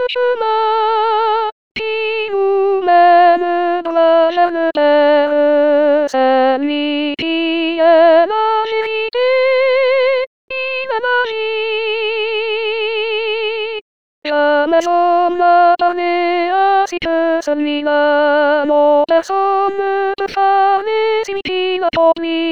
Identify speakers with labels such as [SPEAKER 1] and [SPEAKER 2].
[SPEAKER 1] chemin qui nous mène dans la jeune terre, c'est lui qui est la vérité, il est magie. Jamais homme n'a parlé ainsi que celui-là, non personne ne peut parler s'il n'a pas lui.